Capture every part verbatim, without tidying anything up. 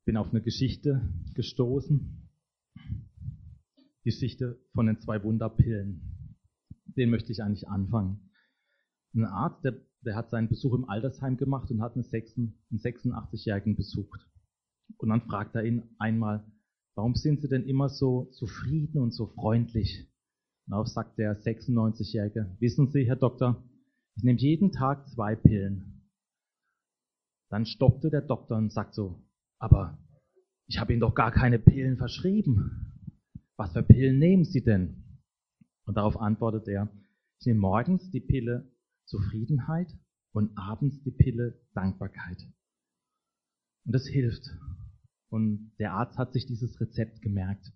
bin auf eine Geschichte gestoßen. Geschichte von den zwei Wunderpillen. Den möchte ich eigentlich anfangen. Ein Arzt, der, der hat seinen Besuch im Altersheim gemacht und hat einen sechsundachtzigjährigen besucht. Und dann fragt er ihn einmal, warum sind Sie denn immer so zufrieden und so freundlich? Und darauf sagt der sechsundneunzigjährige, wissen Sie, Herr Doktor, ich nehme jeden Tag zwei Pillen. Dann stoppte der Doktor und sagt so, aber ich habe Ihnen doch gar keine Pillen verschrieben. Was für Pillen nehmen Sie denn? Und darauf antwortet er, ich nehme morgens die Pille Zufriedenheit und abends die Pille Dankbarkeit. Und das hilft. Und der Arzt hat sich dieses Rezept gemerkt.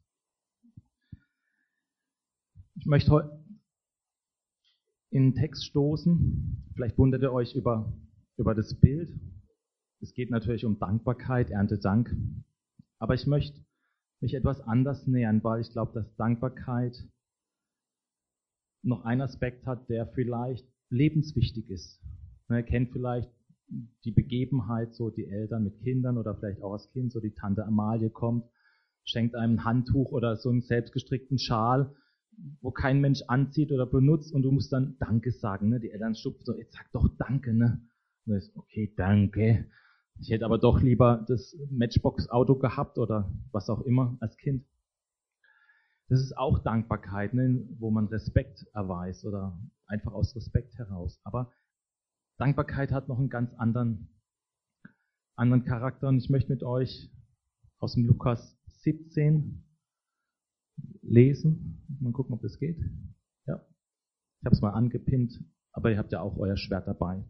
Ich möchte heute in den Text stoßen. Vielleicht wundert ihr euch über, über das Bild. Es geht natürlich um Dankbarkeit, Erntedank. Aber ich möchte mich etwas anders nähern, weil ich glaube, dass Dankbarkeit noch einen Aspekt hat, der vielleicht lebenswichtig ist. Man kennt vielleicht die Begebenheit, so die Eltern mit Kindern oder vielleicht auch als Kind, so die Tante Amalie kommt, schenkt einem ein Handtuch oder so einen selbstgestrickten Schal, wo kein Mensch anzieht oder benutzt und du musst dann Danke sagen. Ne? Die Eltern stupfen so, jetzt sag doch Danke. Ne? Und ist, okay, danke. Ich hätte aber doch lieber das Matchbox-Auto gehabt oder was auch immer als Kind. Das ist auch Dankbarkeit, ne, wo man Respekt erweist oder einfach aus Respekt heraus. Aber Dankbarkeit hat noch einen ganz anderen, anderen Charakter und ich möchte mit euch aus dem Lukas siebzehn lesen. Mal gucken, ob das geht. Ja, ich habe es mal angepinnt, aber ihr habt ja auch euer Schwert dabei.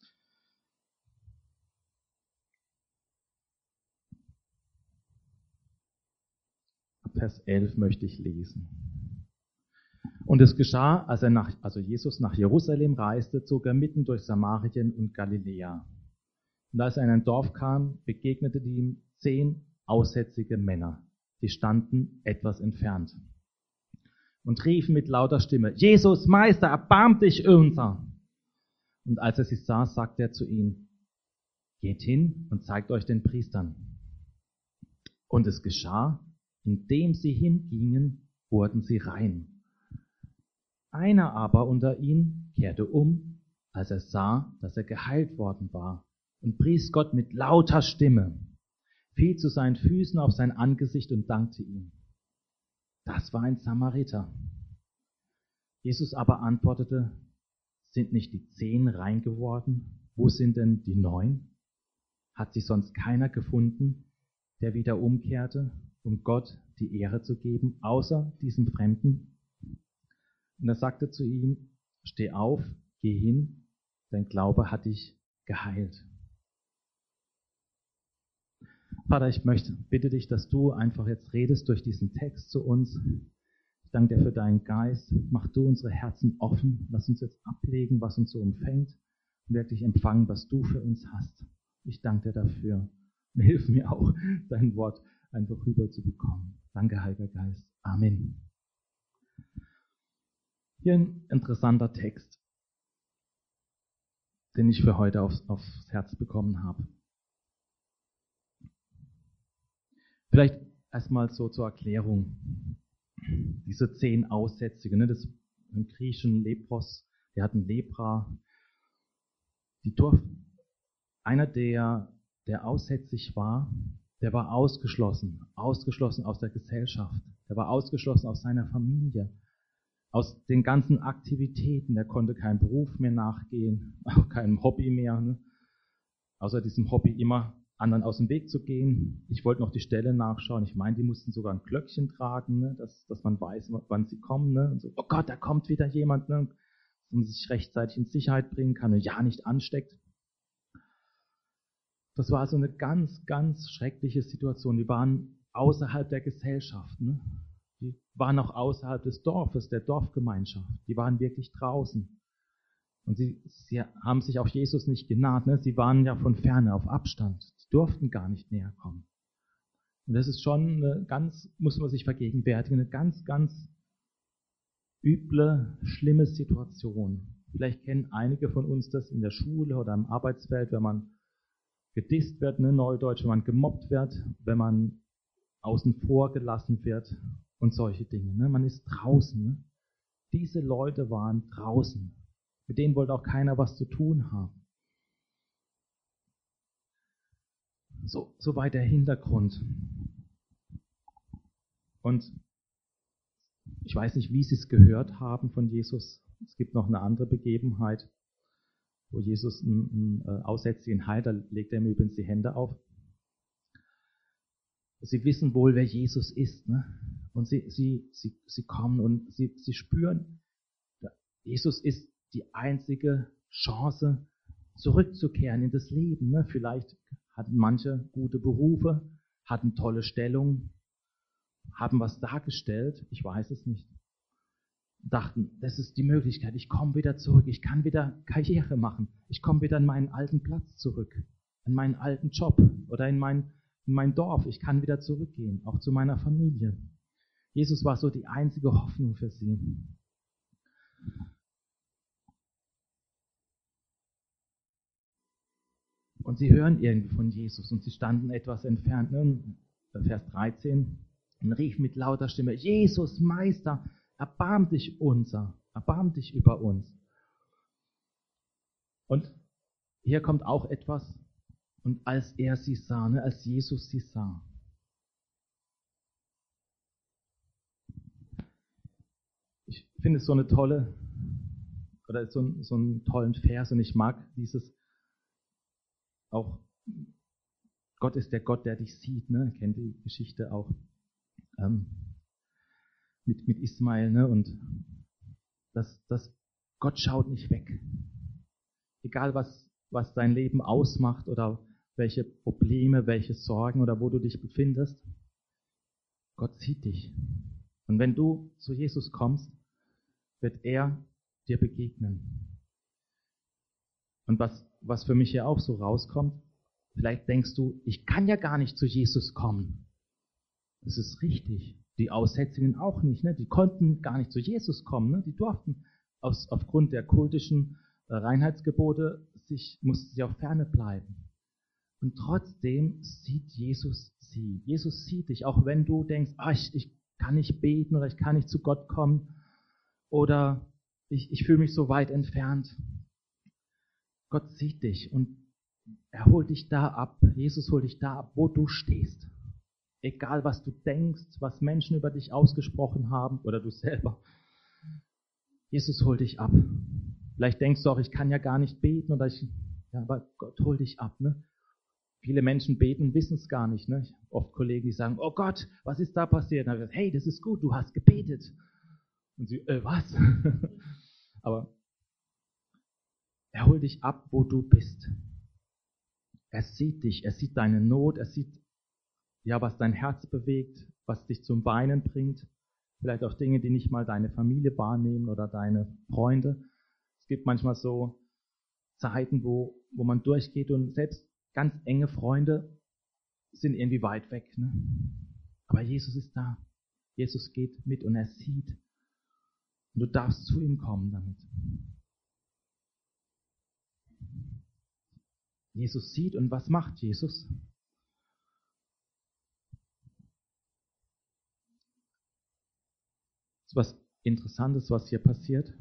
Vers elf möchte ich lesen. Und es geschah, als er nach, also Jesus nach Jerusalem reiste, zog er mitten durch Samarien und Galiläa. Und als er in ein Dorf kam, begegnete ihm zehn aussätzige Männer, die standen etwas entfernt und riefen mit lauter Stimme, Jesus, Meister, erbarm dich unser. Und als er sie sah, sagte er zu ihnen, geht hin und zeigt euch den Priestern. Und es geschah, indem sie hingingen, wurden sie rein. Einer aber unter ihnen kehrte um, als er sah, dass er geheilt worden war, und pries Gott mit lauter Stimme, fiel zu seinen Füßen auf sein Angesicht und dankte ihm. Das war ein Samariter. Jesus aber antwortete, sind nicht die zehn rein geworden? Wo sind denn die neun? Hat sich sonst keiner gefunden, der wieder umkehrte, um Gott die Ehre zu geben, außer diesem Fremden? Und er sagte zu ihm, steh auf, geh hin, dein Glaube hat dich geheilt. Vater, ich möchte, bitte dich, dass du einfach jetzt redest durch diesen Text zu uns. Ich danke dir für deinen Geist. Mach du unsere Herzen offen. Lass uns jetzt ablegen, was uns so umfängt und wirklich empfangen, was du für uns hast. Ich danke dir dafür. Und hilf mir auch, dein Wort einfach rüber zu bekommen. Danke, Heiliger Geist. Amen. Hier ein interessanter Text, den ich für heute aufs, aufs Herz bekommen habe. Vielleicht erstmal so zur Erklärung. Diese zehn Aussätzige, ne, das im griechischen Lepros, die hatten Lepra. Die durften, einer der, der aussätzig war, der war ausgeschlossen, ausgeschlossen aus der Gesellschaft. Der war ausgeschlossen aus seiner Familie, aus den ganzen Aktivitäten. Der konnte keinem Beruf mehr nachgehen, auch keinem Hobby mehr, ne? Außer diesem Hobby immer anderen aus dem Weg zu gehen. Ich wollte noch die Stelle nachschauen. Ich meine, die mussten sogar ein Glöckchen tragen, ne? dass, dass man weiß, wann sie kommen. Ne? Und so, oh Gott, da kommt wieder jemand, ne? Dass man sich rechtzeitig in Sicherheit bringen kann und ja nicht ansteckt. Das war also eine ganz, ganz schreckliche Situation. Die waren außerhalb der Gesellschaft. Ne? Die waren auch außerhalb des Dorfes, der Dorfgemeinschaft. Die waren wirklich draußen. Und sie, sie haben sich auch Jesus nicht genaht. Ne? Sie waren ja von Ferne auf Abstand. Sie durften gar nicht näher kommen. Und das ist schon eine ganz, muss man sich vergegenwärtigen, eine ganz, ganz üble, schlimme Situation. Vielleicht kennen einige von uns das in der Schule oder im Arbeitsfeld, wenn man gedisst wird, ne, Neudeutsch, wenn man gemobbt wird, wenn man außen vor gelassen wird und solche Dinge. Ne? Man ist draußen. Ne? Diese Leute waren draußen. Mit denen wollte auch keiner was zu tun haben. So, so weit der Hintergrund. Und ich weiß nicht, wie sie es gehört haben von Jesus. Es gibt noch eine andere Begebenheit, wo Jesus einen, einen Aussätzigen heilt, da legt er ihm übrigens die Hände auf. Sie wissen wohl, wer Jesus ist, ne? Und sie, sie, sie, sie kommen und sie, sie spüren, Jesus ist die einzige Chance, zurückzukehren in das Leben. Ne? Vielleicht hatten manche gute Berufe, hatten tolle Stellungen, haben was dargestellt, ich weiß es nicht. Dachten, das ist die Möglichkeit, ich komme wieder zurück, ich kann wieder Karriere machen, ich komme wieder an meinen alten Platz zurück, an meinen alten Job oder in mein, in mein Dorf, ich kann wieder zurückgehen, auch zu meiner Familie. Jesus war so die einzige Hoffnung für sie. Und sie hören irgendwie von Jesus und sie standen etwas entfernt, ne? Vers dreizehn, und rief mit lauter Stimme, Jesus, Meister, erbarm dich unser, erbarm dich über uns. Und hier kommt auch etwas, und als er sie sah, ne, als Jesus sie sah. Ich finde es so eine tolle, oder so, so einen tollen Vers, und ich mag dieses auch, Gott ist der Gott, der dich sieht, ne? Kennt die Geschichte auch ähm, mit, mit Ismael, ne? Und dass, dass Gott schaut nicht weg. Egal was, was dein Leben ausmacht oder welche Probleme, welche Sorgen oder wo du dich befindest, Gott sieht dich. Und wenn du zu Jesus kommst, wird er dir begegnen. Und was, was für mich hier auch so rauskommt, vielleicht denkst du, ich kann ja gar nicht zu Jesus kommen. Das ist richtig. Die Aussätzigen auch nicht. Ne? Die konnten gar nicht zu Jesus kommen. Ne? Die durften aus, aufgrund der kultischen äh, Reinheitsgebote, sich, mussten sie auf Ferne bleiben. Und trotzdem sieht Jesus sie. Jesus sieht dich, auch wenn du denkst, ah, ich, ich kann nicht beten oder ich kann nicht zu Gott kommen oder ich, ich fühle mich so weit entfernt. Gott sieht dich und er holt dich da ab. Jesus holt dich da ab, wo du stehst. Egal, was du denkst, was Menschen über dich ausgesprochen haben oder du selber. Jesus holt dich ab. Vielleicht denkst du auch, ich kann ja gar nicht beten oder ich, ja, aber Gott holt dich ab, ne? Viele Menschen beten, wissen es gar nicht, ne? Ich habe oft Kollegen, die sagen, oh Gott, was ist da passiert? Und dann habe ich gesagt, hey, das ist gut, du hast gebetet. Und sie, äh, was? Aber er holt dich ab, wo du bist. Er sieht dich, er sieht deine Not, er sieht, ja, was dein Herz bewegt, was dich zum Weinen bringt. Vielleicht auch Dinge, die nicht mal deine Familie wahrnehmen oder deine Freunde. Es gibt manchmal so Zeiten, wo, wo man durchgeht und selbst ganz enge Freunde sind irgendwie weit weg. Ne? Aber Jesus ist da. Jesus geht mit und er sieht. Und du darfst zu ihm kommen damit. Jesus sieht und was macht Jesus? Das ist was Interessantes, was hier passiert.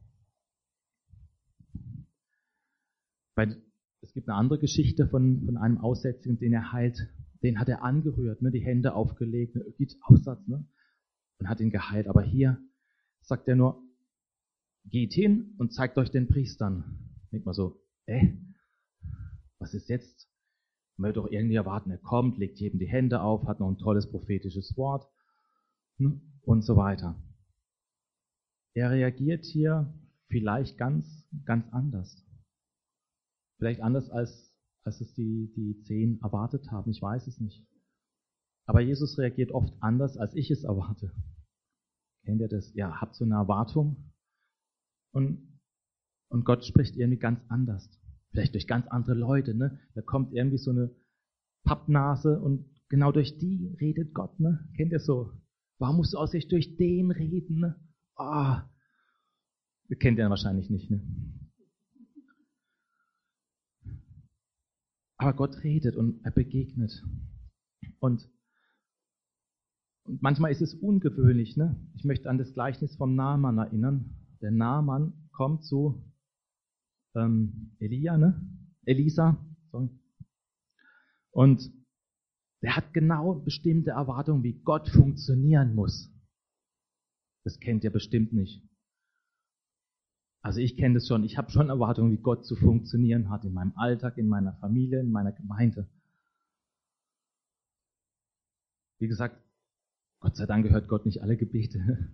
Weil es gibt eine andere Geschichte von, von einem Aussätzigen, den er heilt. Den hat er angerührt, ne, die Hände aufgelegt, ne, gibt Aussatz, ne, und hat ihn geheilt. Aber hier sagt er nur, geht hin und zeigt euch den Priestern. Denkt man so, äh, was ist jetzt? Man wird doch irgendwie erwarten, er kommt, legt jedem die Hände auf, hat noch ein tolles prophetisches Wort, ne, und so weiter. Er reagiert hier vielleicht ganz, ganz anders. Vielleicht anders, als, als es die, die Zehn erwartet haben, ich weiß es nicht. Aber Jesus reagiert oft anders, als ich es erwarte. Kennt ihr das? Ja, habt so eine Erwartung und, und Gott spricht irgendwie ganz anders. Vielleicht durch ganz andere Leute, ne? Da kommt irgendwie so eine Pappnase und genau durch die redet Gott, ne? Kennt ihr so? Warum musst du aus sich durch den reden, ne? Ah, oh, kennt ihr wahrscheinlich nicht, ne? Aber Gott redet und er begegnet. Und, und manchmal ist es ungewöhnlich. Ne? Ich möchte an das Gleichnis vom Naaman erinnern. Der Naaman kommt zu ähm, Elia, ne? Elisa. Sorry. Und der hat genau bestimmte Erwartungen, wie Gott funktionieren muss. Das kennt ihr bestimmt nicht. Also ich kenne das schon. Ich habe schon Erwartungen, wie Gott zu funktionieren hat in meinem Alltag, in meiner Familie, in meiner Gemeinde. Wie gesagt, Gott sei Dank hört Gott nicht alle Gebete.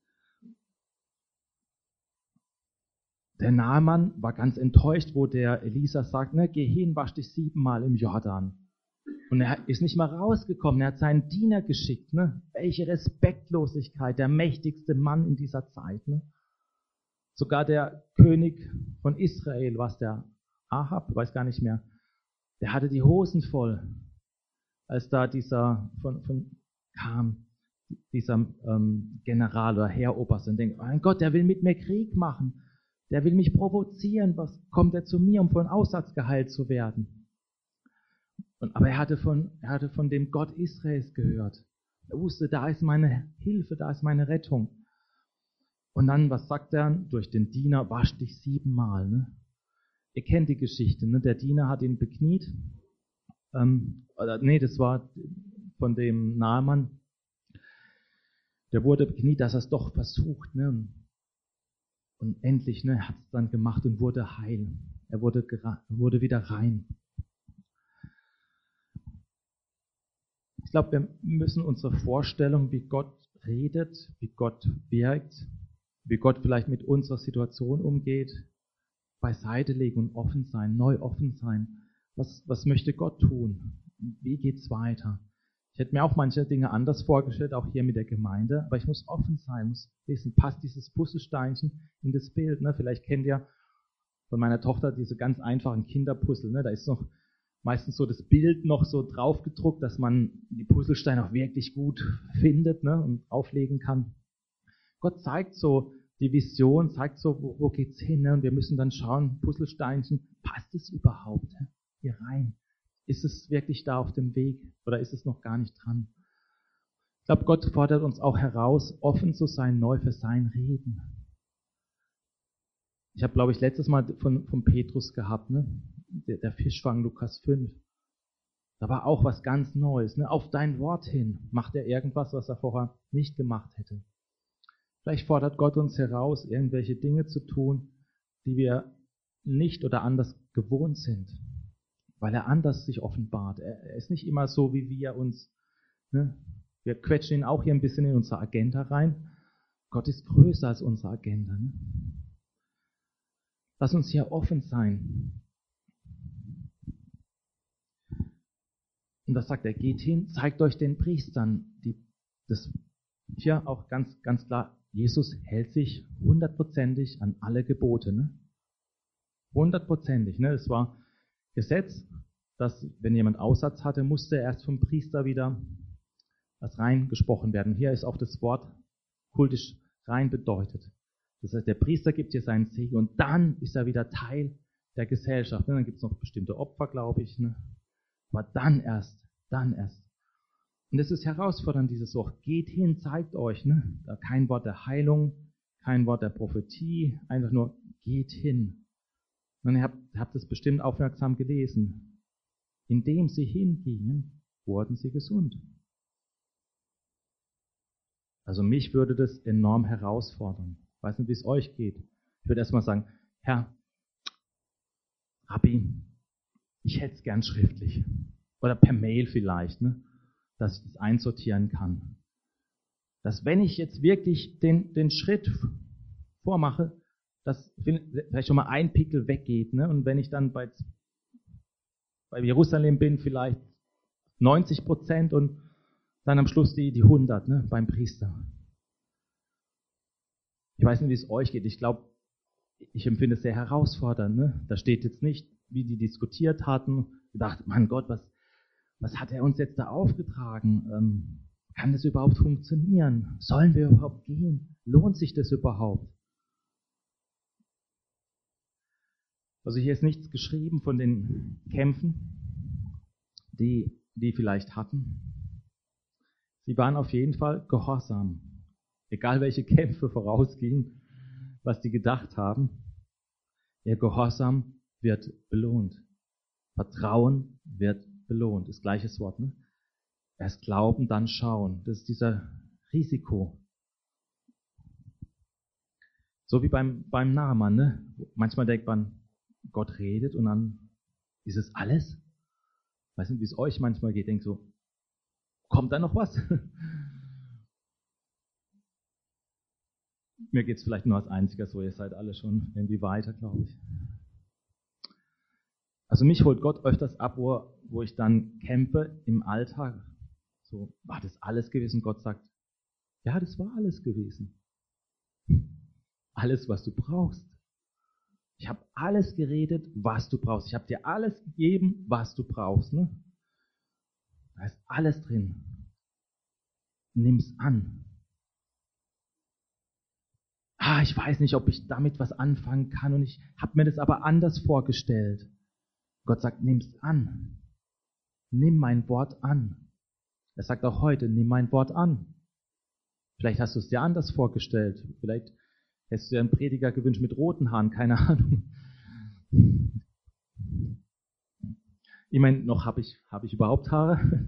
Der Naaman war ganz enttäuscht, wo der Elisa sagt, ne, geh hin, wasch dich siebenmal im Jordan. Und er ist nicht mal rausgekommen, er hat seinen Diener geschickt. Ne? Welche Respektlosigkeit, der mächtigste Mann in dieser Zeit. Ne? Sogar der König von Israel, was der Ahab, weiß gar nicht mehr, der hatte die Hosen voll, als da dieser von, von kam, dieser ähm, General oder Heeroberst und denkt, mein Gott, der will mit mir Krieg machen, der will mich provozieren, was kommt er zu mir, um von Aussatz geheilt zu werden? Und, aber er hatte, von, er hatte von dem Gott Israels gehört. Er wusste, da ist meine Hilfe, da ist meine Rettung. Und dann, was sagt er? Durch den Diener, wasch dich siebenmal. Ne? Ihr kennt die Geschichte, ne? Der Diener hat ihn bekniet. Ähm, oder, nee, das war von dem Naaman. Der wurde bekniet, dass er es doch versucht. Ne? Und, und endlich ne, hat es dann gemacht und wurde heil. Er wurde, wurde wieder rein. Ich glaube, wir müssen unsere Vorstellung, wie Gott redet, wie Gott wirkt, wie Gott vielleicht mit unserer Situation umgeht, beiseite legen und offen sein, neu offen sein. Was, was möchte Gott tun? Wie geht's weiter? Ich hätte mir auch manche Dinge anders vorgestellt, auch hier mit der Gemeinde, aber ich muss offen sein, muss wissen, passt dieses Puzzlesteinchen in das Bild. Ne? Vielleicht kennt ihr von meiner Tochter diese ganz einfachen Kinderpuzzle. Ne? Da ist noch meistens so das Bild noch so drauf gedruckt, dass man die Puzzlesteine auch wirklich gut findet, ne, und auflegen kann. Gott zeigt so die Vision, zeigt so, wo, wo geht's hin, ne, und wir müssen dann schauen, Puzzlesteinchen, passt es überhaupt ne, hier rein? Ist es wirklich da auf dem Weg oder ist es noch gar nicht dran? Ich glaube, Gott fordert uns auch heraus, offen zu sein, neu für sein Reden. Ich habe, glaube ich, letztes Mal von, von Petrus gehabt, ne? Der, der Fischfang, Lukas fünf. Da war auch was ganz Neues. Ne? Auf dein Wort hin macht er irgendwas, was er vorher nicht gemacht hätte. Vielleicht fordert Gott uns heraus, irgendwelche Dinge zu tun, die wir nicht oder anders gewohnt sind, weil er anders sich offenbart. Er, er ist nicht immer so, wie wir uns, ne? Wir quetschen ihn auch hier ein bisschen in unsere Agenda rein. Gott ist größer als unsere Agenda. Ne? Lass uns hier offen sein. Und das sagt er, geht hin, zeigt euch den Priestern. Die, das hier auch ganz, ganz klar, Jesus hält sich hundertprozentig an alle Gebote. Ne? Hundertprozentig. Ne? Es war Gesetz, dass wenn jemand Aussatz hatte, musste erst vom Priester wieder was reingesprochen werden. Hier ist auch das Wort kultisch rein bedeutet. Das heißt, der Priester gibt hier seinen Segen und dann ist er wieder Teil der Gesellschaft. Ne? Dann gibt es noch bestimmte Opfer, glaube ich. Ne? Aber dann erst, dann erst. Und es ist herausfordernd, dieses Wort. Geht hin, zeigt euch. Ne? Da kein Wort der Heilung, kein Wort der Prophetie, einfach nur geht hin. Und ihr habt, habt es bestimmt aufmerksam gelesen. Indem sie hingingen, wurden sie gesund. Also mich würde das enorm herausfordern. Ich weiß nicht, wie es euch geht. Ich würde erstmal sagen, Herr, Rabbi, ich hätte es gern schriftlich. Oder per Mail vielleicht, ne? Dass ich das einsortieren kann. Dass wenn ich jetzt wirklich den, den Schritt vormache, dass vielleicht schon mal ein Pickel weggeht. Ne? Und wenn ich dann bei, bei Jerusalem bin, vielleicht neunzig Prozent und dann am Schluss die, die hundert, ne? Beim Priester. Ich weiß nicht, wie es euch geht. Ich glaube, ich empfinde es sehr herausfordernd. Ne? Da steht jetzt nicht, wie die diskutiert hatten. Ich dachte, mein Gott, was, was hat er uns jetzt da aufgetragen? Ähm, kann das überhaupt funktionieren? Sollen wir überhaupt gehen? Lohnt sich das überhaupt? Also hier ist nichts geschrieben von den Kämpfen. die die vielleicht hatten. Sie waren auf jeden Fall gehorsam. Egal welche Kämpfe vorausgingen, was die gedacht haben. Ihr Gehorsam wird belohnt. Vertrauen wird belohnt. Das gleiche Wort, ne? Erst glauben, dann schauen. Das ist dieser Risiko. So wie beim, beim Naaman, ne? Manchmal denkt man, Gott redet und dann ist es alles. Ich weiß nicht, wie es euch manchmal geht. Denkt so, kommt da noch was? Mir geht es vielleicht nur als Einziger so, ihr seid alle schon irgendwie weiter, glaube ich. Also mich holt Gott öfters ab, wo, wo ich dann kämpfe im Alltag. So, war das alles gewesen? Gott sagt, ja, das war alles gewesen. Alles, was du brauchst. Ich habe alles geredet, was du brauchst. Ich habe dir alles gegeben, was du brauchst. Ne? Da ist alles drin. Nimm's an. Ah, ich weiß nicht, ob ich damit was anfangen kann und ich habe mir das aber anders vorgestellt. Gott sagt, nimm's an. Nimm mein Wort an. Er sagt auch heute, nimm mein Wort an. Vielleicht hast du es dir anders vorgestellt. Vielleicht hättest du dir einen Prediger gewünscht mit roten Haaren, keine Ahnung. Ich meine, noch habe ich, hab ich überhaupt Haare.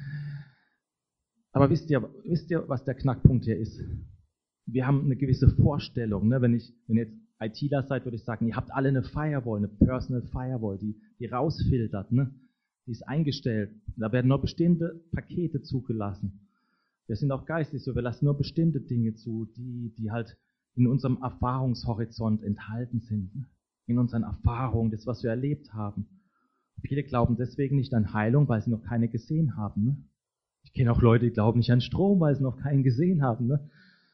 Aber wisst ihr, wisst ihr, was der Knackpunkt hier ist? Wir haben eine gewisse Vorstellung. Ne? Wenn ich, wenn ihr jetzt ITler seid, würde ich sagen, ihr habt alle eine Firewall, eine Personal Firewall, die, die rausfiltert. Ne? Die ist eingestellt. Da werden nur bestimmte Pakete zugelassen. Wir sind auch geistig so, wir lassen nur bestimmte Dinge zu, die, die halt in unserem Erfahrungshorizont enthalten sind. Ne? In unseren Erfahrungen, das, was wir erlebt haben. Viele glauben deswegen nicht an Heilung, weil sie noch keine gesehen haben. Ne? Ich kenne auch Leute, die glauben nicht an Strom, weil sie noch keinen gesehen haben. Ne?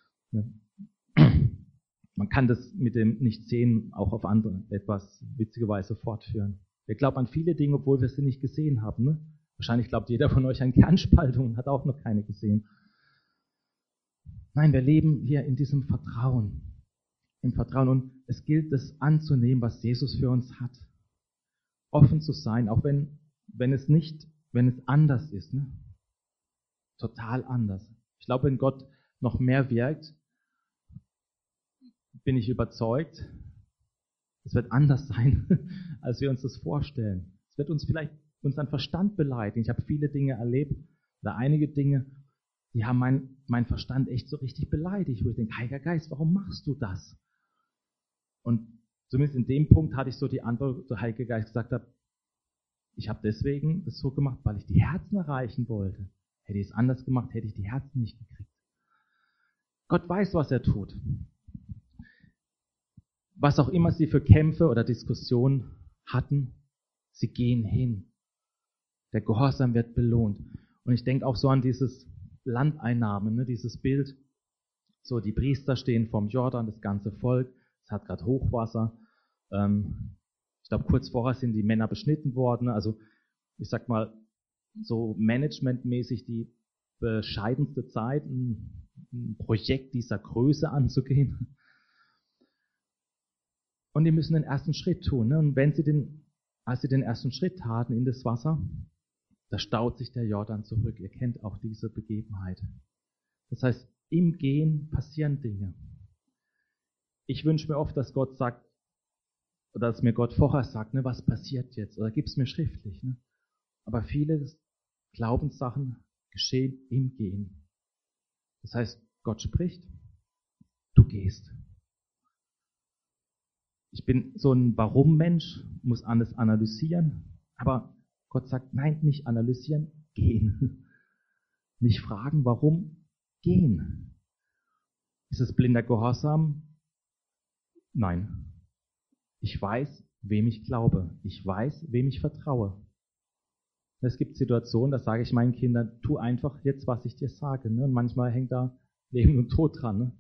Man kann das mit dem Nicht-Sehen auch auf andere etwas witzige Weise fortführen. Wir glauben an viele Dinge, obwohl wir sie nicht gesehen haben. Ne? Wahrscheinlich glaubt jeder von euch an Kernspaltung und hat auch noch keine gesehen. Nein, wir leben hier in diesem Vertrauen. Im Vertrauen. Und es gilt, es anzunehmen, was Jesus für uns hat. Offen zu sein, auch wenn, wenn es nicht, wenn es anders ist. Ne? Total anders. Ich glaube, wenn Gott noch mehr wirkt, bin ich überzeugt, es wird anders sein, als wir uns das vorstellen. Es wird uns vielleicht unseren Verstand beleidigen. Ich habe viele Dinge erlebt, oder einige Dinge, die haben mein, mein Verstand echt so richtig beleidigt, wo ich denke, Heiliger Geist, warum machst du das? Und zumindest in dem Punkt hatte ich so die Antwort, wo der Heilige Geist gesagt hat, ich habe deswegen das so gemacht, weil ich die Herzen erreichen wollte. Hätte ich es anders gemacht, hätte ich die Herzen nicht gekriegt. Gott weiß, was er tut. Was auch immer sie für Kämpfe oder Diskussionen hatten, sie gehen hin. Der Gehorsam wird belohnt. Und ich denke auch so an dieses Landeinnahmen, ne, dieses Bild. So, die Priester stehen vorm Jordan, das ganze Volk. Es hat gerade Hochwasser. Ähm, ich glaube, kurz vorher sind die Männer beschnitten worden. Also, ich sag mal, so managementmäßig die bescheidenste Zeit, ein, ein Projekt dieser Größe anzugehen. Und die müssen den ersten Schritt tun. Ne? Und wenn sie den, als sie den ersten Schritt taten in das Wasser, da staut sich der Jordan zurück. Ihr kennt auch diese Begebenheit. Das heißt, im Gehen passieren Dinge. Ich wünsche mir oft, dass Gott sagt, oder dass mir Gott vorher sagt, ne, was passiert jetzt? Oder gib es mir schriftlich. Ne? Aber viele Glaubenssachen geschehen im Gehen. Das heißt, Gott spricht, du gehst. Ich bin so ein Warum-Mensch, muss alles analysieren, aber Gott sagt, nein, nicht analysieren, gehen. Nicht fragen, warum, gehen. Ist es blinder Gehorsam? Nein. Ich weiß, wem ich glaube. Ich weiß, wem ich vertraue. Es gibt Situationen, da sage ich meinen Kindern, tu einfach jetzt, was ich dir sage. Ne? Und manchmal hängt da Leben und Tod dran. Ne?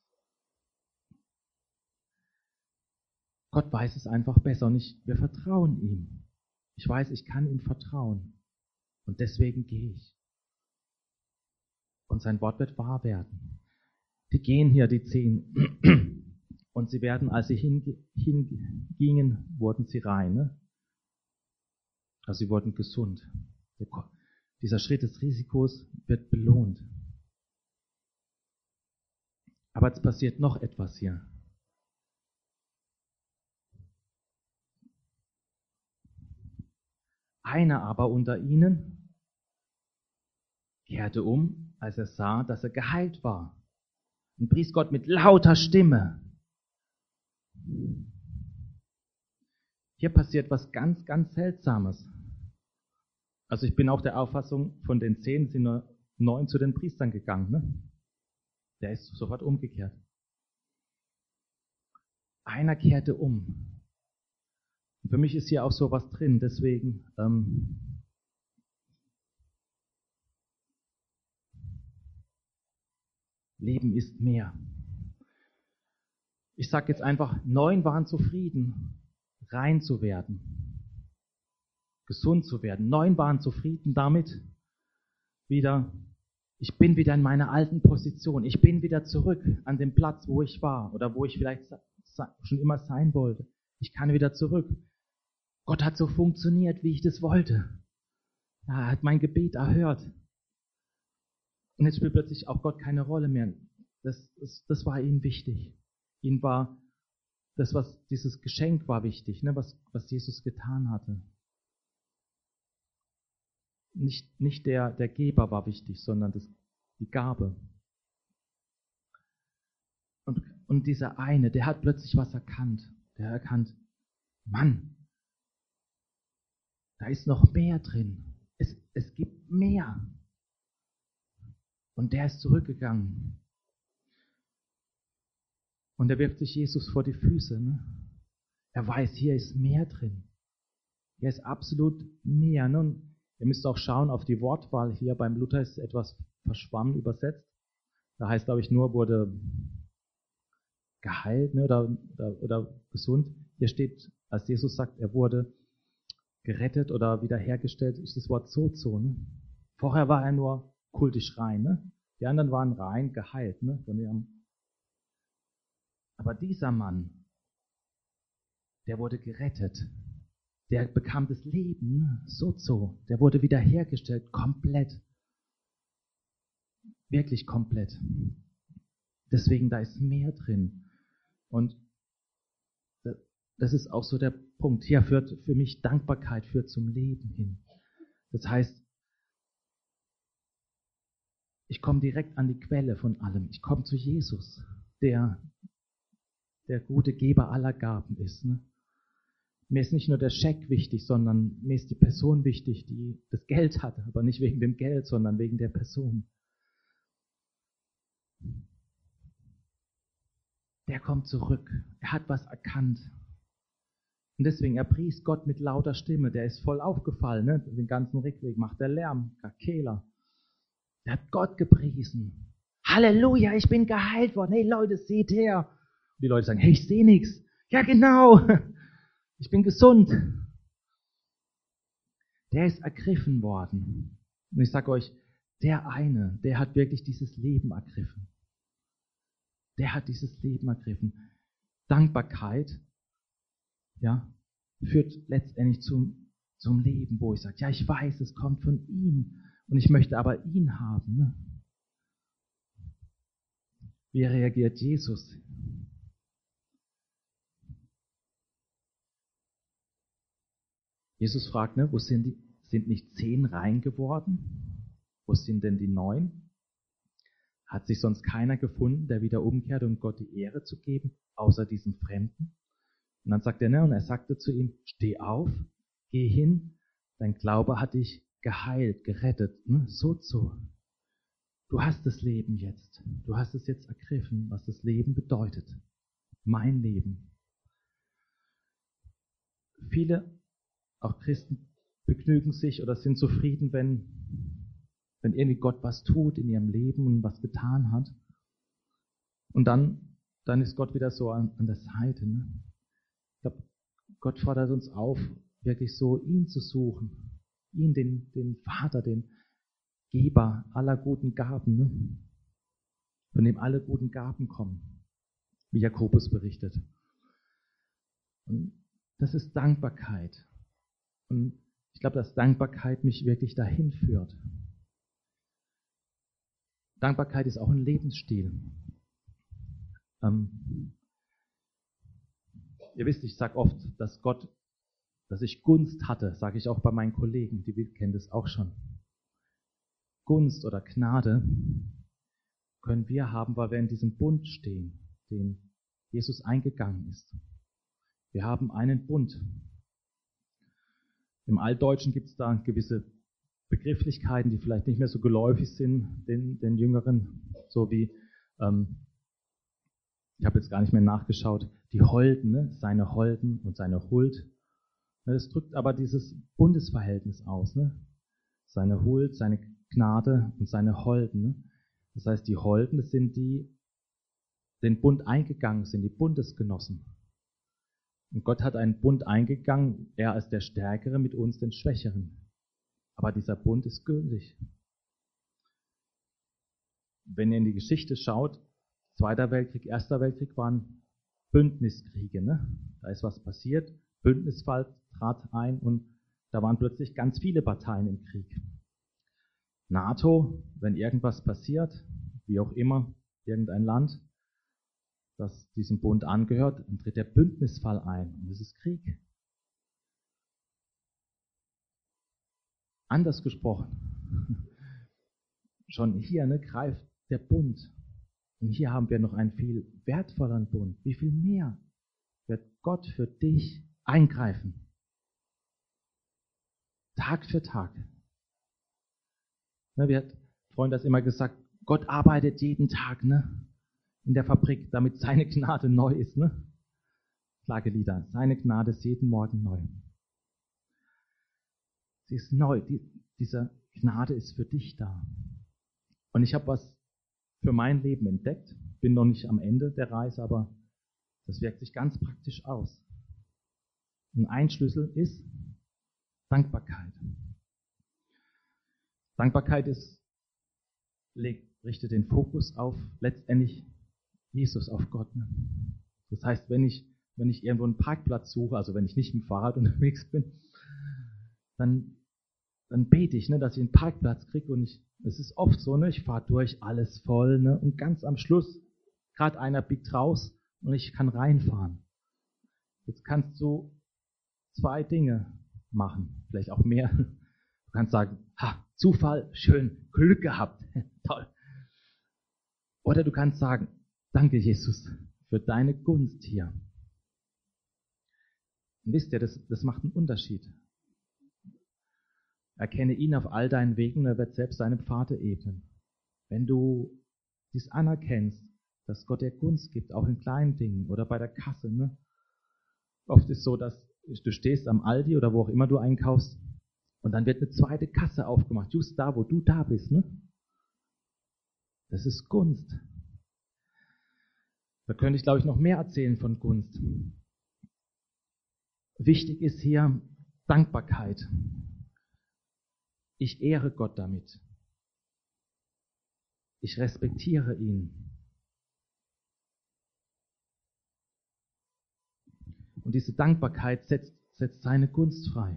Gott weiß es einfach besser und ich, wir vertrauen ihm. Ich weiß, ich kann ihm vertrauen. Und deswegen gehe ich. Und sein Wort wird wahr werden. Die gehen hier, die zehn. Und sie werden, als sie hingingen, wurden sie rein. Ne? Also sie wurden gesund. Dieser Schritt des Risikos wird belohnt. Aber jetzt passiert noch etwas hier. Einer aber unter ihnen kehrte um, als er sah, dass er geheilt war, und pries Gott mit lauter Stimme. Hier passiert was ganz, ganz Seltsames. Also ich bin auch der Auffassung, von den zehn sind nur neun zu den Priestern gegangen. Ne? Der ist sofort umgekehrt. Einer kehrte um. Und für mich ist hier auch sowas drin, deswegen ähm, Leben ist mehr. Ich sage jetzt einfach, neun waren zufrieden, rein zu werden, gesund zu werden. Neun waren zufrieden damit, wieder, ich bin wieder in meiner alten Position, ich bin wieder zurück an dem Platz, wo ich war oder wo ich vielleicht schon immer sein wollte. Ich kann wieder zurück. Gott hat so funktioniert, wie ich das wollte. Er hat mein Gebet erhört. Und jetzt spielt plötzlich auch Gott keine Rolle mehr. Das, das, das war ihnen wichtig. Ihnen war das, was dieses Geschenk war wichtig, ne, was, was Jesus getan hatte. Nicht, nicht der, der Geber war wichtig, sondern das, die Gabe. Und, und dieser eine, der hat plötzlich was erkannt. Der hat erkannt, Mann, da ist noch mehr drin. Es, es gibt mehr. Und der ist zurückgegangen. Und er wirft sich Jesus vor die Füße. Ne? Er weiß, hier ist mehr drin. Hier ist absolut mehr. Ne? Und ihr müsst auch schauen auf die Wortwahl hier. Beim Luther ist es etwas verschwommen übersetzt. Da heißt, glaube ich, nur wurde geheilt, ne? oder, oder, oder gesund. Hier steht, als Jesus sagt, er wurde gerettet oder wiederhergestellt, ist das Wort sozo. Ne? Vorher war er nur kultisch rein. Ne? Die anderen waren rein geheilt. Ne? Von ihrem Aber dieser Mann, der wurde gerettet. Der bekam das Leben, ne? sozo. Der wurde wiederhergestellt, komplett. Wirklich komplett. Deswegen, da ist mehr drin. Und das ist auch so der Punkt. Hier führt für mich Dankbarkeit führt zum Leben hin. Das heißt, ich komme direkt an die Quelle von allem. Ich komme zu Jesus, der der gute Geber aller Gaben ist. Ne? Mir ist nicht nur der Scheck wichtig, sondern mir ist die Person wichtig, die das Geld hat, aber nicht wegen dem Geld, sondern wegen der Person. Der kommt zurück. Er hat was erkannt. Und deswegen, er pries Gott mit lauter Stimme. Der ist voll aufgefallen. Ne? Den ganzen Rückweg macht der Lärm. Kakela. Der hat Gott gepriesen. Halleluja, ich bin geheilt worden. Hey Leute, seht her. Und die Leute sagen, hey, ich sehe nichts. Ja, genau. Ich bin gesund. Der ist ergriffen worden. Und ich sage euch, der eine, der hat wirklich dieses Leben ergriffen. Der hat dieses Leben ergriffen. Dankbarkeit, ja, führt letztendlich zum, zum Leben, wo ich sage, ja, ich weiß, es kommt von ihm und ich möchte aber ihn haben. Ne? Wie reagiert Jesus? Jesus fragt, ne, wo sind die, sind nicht zehn rein geworden? Wo sind denn die neun? Hat sich sonst keiner gefunden, der wieder umkehrt, um Gott die Ehre zu geben, außer diesem Fremden? Und dann sagt er, ne, und er sagte zu ihm, steh auf, geh hin, dein Glaube hat dich geheilt, gerettet, ne, so so. Du hast das Leben jetzt, du hast es jetzt ergriffen, was das Leben bedeutet. Mein Leben. Viele, auch Christen, begnügen sich oder sind zufrieden, wenn, wenn irgendwie Gott was tut in ihrem Leben und was getan hat. Und dann, dann ist Gott wieder so an, an der Seite. Ne? Ich glaube, Gott fordert uns auf, wirklich so ihn zu suchen. Ihn, den, den Vater, den Geber aller guten Gaben, ne? Von dem alle guten Gaben kommen, wie Jakobus berichtet. Und das ist Dankbarkeit. Und Ich glaube, dass Dankbarkeit mich wirklich dahin führt. Dankbarkeit ist auch ein Lebensstil. Ähm, ihr wisst, ich sage oft, dass Gott, dass ich Gunst hatte, sage ich auch bei meinen Kollegen, die kennen das auch schon. Gunst oder Gnade können wir haben, weil wir in diesem Bund stehen, den Jesus eingegangen ist. Wir haben einen Bund. Im Altdeutschen gibt es da gewisse Begrifflichkeiten, die vielleicht nicht mehr so geläufig sind den, den Jüngeren, so wie, ähm, ich habe jetzt gar nicht mehr nachgeschaut, die Holden, ne? Seine Holden und seine Huld. Das drückt aber dieses Bundesverhältnis aus, ne? Seine Huld, seine Gnade und seine Holden. Ne? Das heißt, die Holden, das sind die, den Bund eingegangen sind, die Bundesgenossen. Und Gott hat einen Bund eingegangen, er als der Stärkere mit uns, den Schwächeren. Aber dieser Bund ist gültig. Wenn ihr in die Geschichte schaut, Zweiter Weltkrieg, Erster Weltkrieg waren Bündniskriege. Ne? Da ist was passiert, Bündnisfall trat ein und da waren plötzlich ganz viele Parteien im Krieg. NATO, wenn irgendwas passiert, wie auch immer, irgendein Land, das diesem Bund angehört, dann tritt der Bündnisfall ein und es ist Krieg. Anders gesprochen, schon hier ne, greift der Bund. Und hier haben wir noch einen viel wertvolleren Bund. Wie viel mehr wird Gott für dich eingreifen? Tag für Tag. Ne, wir hat Freund das immer gesagt, Gott arbeitet jeden Tag ne, in der Fabrik, damit seine Gnade neu ist. Ne? Klagelieder, seine Gnade ist jeden Morgen neu. Sie ist neu, die, diese Gnade ist für dich da. Und ich habe was für mein Leben entdeckt, bin noch nicht am Ende der Reise, aber das wirkt sich ganz praktisch aus. Und ein Schlüssel ist Dankbarkeit. Dankbarkeit ist, legt, richtet den Fokus auf letztendlich Jesus, auf Gott. Ne? Das heißt, wenn ich, wenn ich irgendwo einen Parkplatz suche, also wenn ich nicht mit dem Fahrrad unterwegs bin, dann, dann bete ich, ne, dass ich einen Parkplatz kriege und ich, es ist oft so, ne, ich fahre durch, alles voll, ne, und ganz am Schluss, gerade einer biegt raus und ich kann reinfahren. Jetzt kannst du zwei Dinge machen, vielleicht auch mehr. Du kannst sagen, ha, Zufall, schön, Glück gehabt, toll. Oder du kannst sagen, danke Jesus für deine Gunst hier. Und wisst ihr, das, das macht einen Unterschied. Erkenne ihn auf all deinen Wegen und er wird selbst deine Pfade ebnen. Wenn du dies anerkennst, dass Gott dir Gunst gibt, auch in kleinen Dingen oder bei der Kasse. Ne? Oft ist es so, dass du stehst am Aldi oder wo auch immer du einkaufst und dann wird eine zweite Kasse aufgemacht, just da, wo du da bist. Ne? Das ist Gunst. Da könnte ich, glaube ich, noch mehr erzählen von Gunst. Wichtig ist hier Dankbarkeit. Ich ehre Gott damit. Ich respektiere ihn. Und diese Dankbarkeit setzt, setzt seine Gunst frei.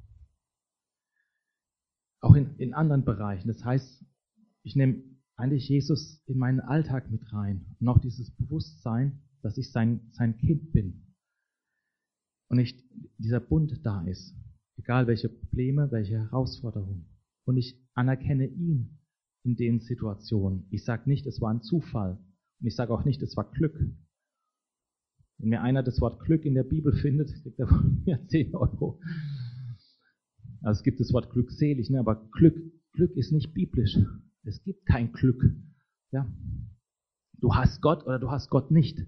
Auch in, in anderen Bereichen. Das heißt, ich nehme eigentlich Jesus in meinen Alltag mit rein. Und auch dieses Bewusstsein, dass ich sein, sein Kind bin. Und nicht dieser Bund da ist. Egal welche Probleme, welche Herausforderungen. Und ich anerkenne ihn in den Situationen. Ich sage nicht, es war ein Zufall. Und ich sage auch nicht, es war Glück. Wenn mir einer das Wort Glück in der Bibel findet, kriegt er von mir zehn Euro. Also es gibt das Wort glückselig, ne? Aber Glück, Glück ist nicht biblisch. Es gibt kein Glück. Ja? Du hast Gott oder du hast Gott nicht.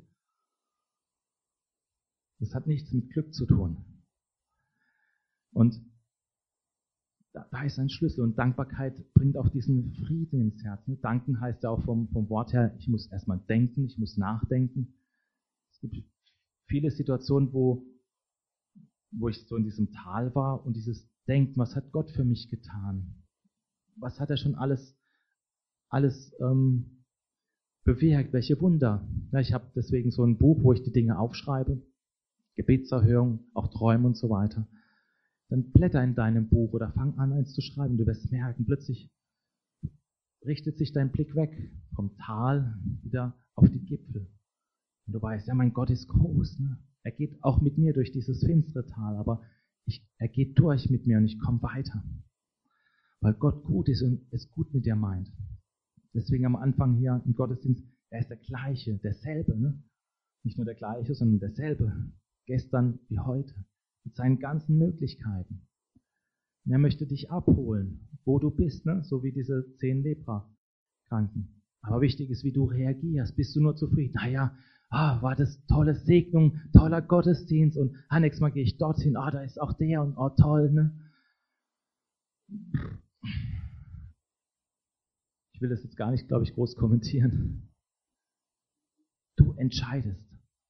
Das hat nichts mit Glück zu tun. Und da, da ist ein Schlüssel. Und Dankbarkeit bringt auch diesen Frieden ins Herz. Ne? Danken heißt ja auch vom, vom Wort her, ich muss erstmal denken, ich muss nachdenken. Es gibt viele Situationen, wo, wo ich so in diesem Tal war und dieses Denken, was hat Gott für mich getan? Was hat er schon alles, alles ähm, bewirkt? Welche Wunder? Ja, ich habe deswegen so ein Buch, wo ich die Dinge aufschreibe. Gebetserhörung, auch Träume und so weiter. dann blätter in deinem Buch oder fang an, eins zu schreiben. Du wirst merken, plötzlich richtet sich dein Blick weg vom Tal wieder auf die Gipfel. Und du weißt, ja, mein Gott ist groß. Ne? Er geht auch mit mir durch dieses finstere Tal, aber ich, er geht durch mit mir und ich komme weiter. Weil Gott gut ist und es gut mit dir meint. Deswegen am Anfang hier im Gottesdienst, er ist der Gleiche, derselbe. Ne? Nicht nur der Gleiche, sondern derselbe. Gestern wie heute. Mit seinen ganzen Möglichkeiten. Und er möchte dich abholen, wo du bist, ne? So wie diese zehn Leprakranken. Aber wichtig ist, wie du reagierst. Bist du nur zufrieden? Naja, ah, war das tolle Segnung, toller Gottesdienst und ah, nächstes Mal gehe ich dorthin, ah, da ist auch der und oh, toll, ne? Ich will das jetzt gar nicht, glaube ich, groß kommentieren. Du entscheidest.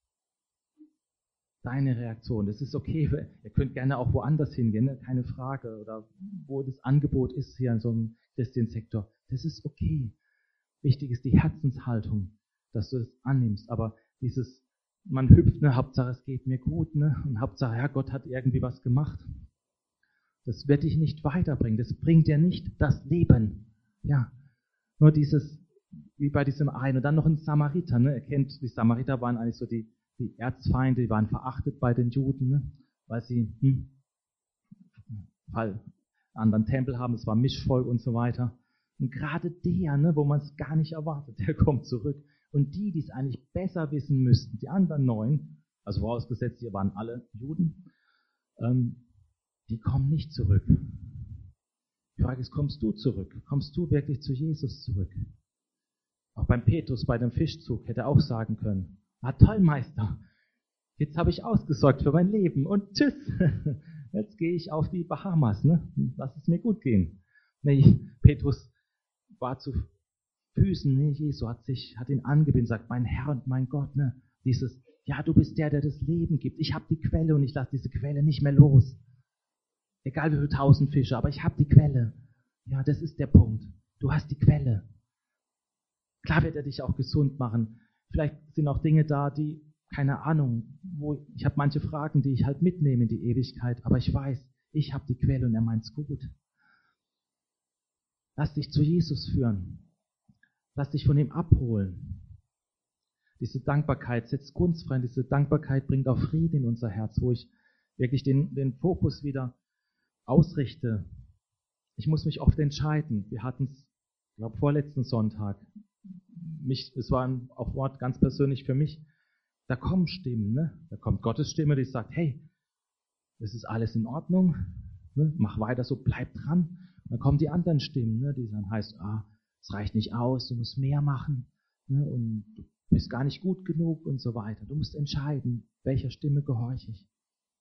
Deine Reaktion. Das ist okay. Ihr könnt gerne auch woanders hingehen, ne? Keine Frage. Oder wo das Angebot ist hier in so einem Christian-Sektor. Das ist okay. Wichtig ist die Herzenshaltung, dass du es annimmst. Aber dieses, man hüpft, ne? Hauptsache es geht mir gut, ne? Und Hauptsache, ja, Gott hat irgendwie was gemacht. Das wird dich nicht weiterbringen. Das bringt dir nicht das Leben. Ja. Nur dieses, wie bei diesem einen. Und dann noch ein Samariter, ne? Ihr kennt, die Samariter waren eigentlich so die Die Erzfeinde, die waren verachtet bei den Juden, ne? Weil sie hm, einen anderen Tempel haben, es war Mischvolk und so weiter. Und gerade der, ne, wo man es gar nicht erwartet, der kommt zurück. Und die, die es eigentlich besser wissen müssten, die anderen neun, also vorausgesetzt, die waren alle Juden, ähm, die kommen nicht zurück. Die Frage ist, kommst du zurück? Kommst du wirklich zu Jesus zurück? Auch beim Petrus, bei dem Fischzug, hätte er auch sagen können, ah, toll, Meister. Jetzt habe ich ausgesorgt für mein Leben und tschüss. Jetzt gehe ich auf die Bahamas, ne? Lass es mir gut gehen. Nee, Petrus war zu Füßen, ne? Jesu hat sich, hat ihn angebetet, sagt, mein Herr und mein Gott, ne? Dieses, ja, du bist der, der das Leben gibt. Ich habe die Quelle und ich lasse diese Quelle nicht mehr los. Egal wie viele tausend Fische, aber ich habe die Quelle. Ja, das ist der Punkt. Du hast die Quelle. Klar wird er dich auch gesund machen. Vielleicht sind auch Dinge da, die, keine Ahnung, wo ich habe manche Fragen, die ich halt mitnehme in die Ewigkeit, aber ich weiß, ich habe die Quelle und er meint's gut. Lass dich zu Jesus führen. Lass dich von ihm abholen. Diese Dankbarkeit setzt Gunst frei. Diese Dankbarkeit bringt auch Frieden in unser Herz, wo ich wirklich den, den Fokus wieder ausrichte. Ich muss mich oft entscheiden. Wir hatten es, ich glaube, vorletzten Sonntag. Mich, es war ein auch Wort ganz persönlich für mich. Da kommen Stimmen, ne? Da kommt Gottes Stimme, die sagt, hey, das ist alles in Ordnung, ne? Mach weiter so, bleib dran. Und dann kommen die anderen Stimmen, ne? Die dann heißt, ah, es reicht nicht aus, du musst mehr machen, ne? Und du bist gar nicht gut genug und so weiter. Du musst entscheiden, welcher Stimme gehorche ich.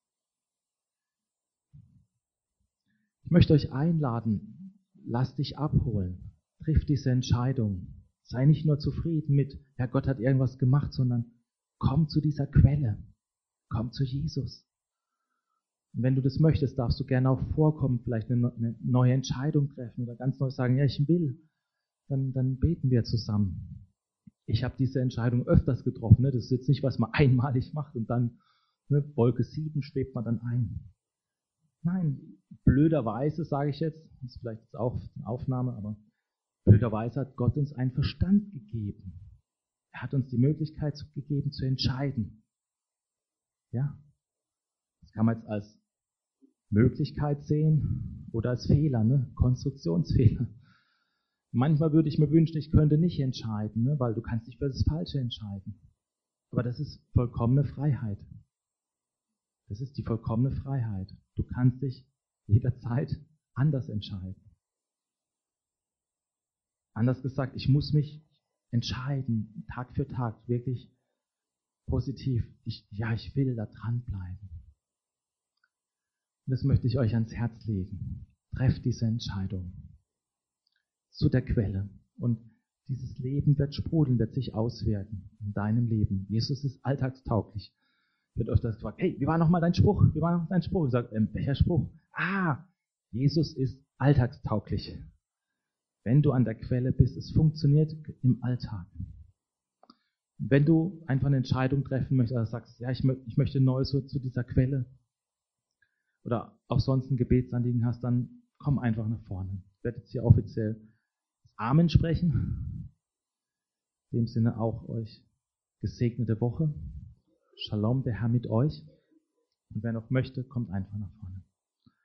Ich möchte euch einladen, lasst dich abholen, triff diese Entscheidung. Sei nicht nur zufrieden mit, ja, Gott hat irgendwas gemacht, sondern komm zu dieser Quelle. Komm zu Jesus. Und wenn du das möchtest, darfst du gerne auch vorkommen, vielleicht eine, eine neue Entscheidung treffen oder ganz neu sagen, ja, ich will. Dann, dann beten wir zusammen. Ich habe diese Entscheidung öfters getroffen. Ne? Das ist jetzt nicht, was man einmalig macht und dann, ne, Wolke sieben schwebt man dann ein. Nein, blöderweise sage ich jetzt, das ist vielleicht jetzt auch eine Aufnahme, aber blöderweise hat Gott uns einen Verstand gegeben. Er hat uns die Möglichkeit gegeben, zu entscheiden. Ja? Das kann man jetzt als Möglichkeit sehen oder als Fehler, ne? Konstruktionsfehler. Manchmal würde ich mir wünschen, ich könnte nicht entscheiden, ne? Weil du kannst dich für das Falsche entscheiden. Aber das ist vollkommene Freiheit. Das ist die vollkommene Freiheit. Du kannst dich jederzeit anders entscheiden. Anders gesagt, ich muss mich entscheiden, Tag für Tag, wirklich positiv. Ich, ja, ich will da dranbleiben. Und das möchte ich euch ans Herz legen. Trefft diese Entscheidung zu der Quelle. Und dieses Leben wird sprudeln, wird sich auswirken in deinem Leben. Jesus ist alltagstauglich. Wird öfters gefragt, hey, wie war nochmal dein Spruch? Wie war noch dein Spruch? Ich sage, ähm, welcher Spruch? Ah, Jesus ist alltagstauglich. Wenn du an der Quelle bist, es funktioniert im Alltag. Wenn du einfach eine Entscheidung treffen möchtest, oder sagst, ja, ich, mö- ich möchte neu so zu dieser Quelle, oder auch sonst ein Gebetsanliegen hast, dann komm einfach nach vorne. Ich werde jetzt hier offiziell Amen sprechen. In dem Sinne auch euch gesegnete Woche. Shalom, der Herr mit euch. Und wer noch möchte, kommt einfach nach vorne.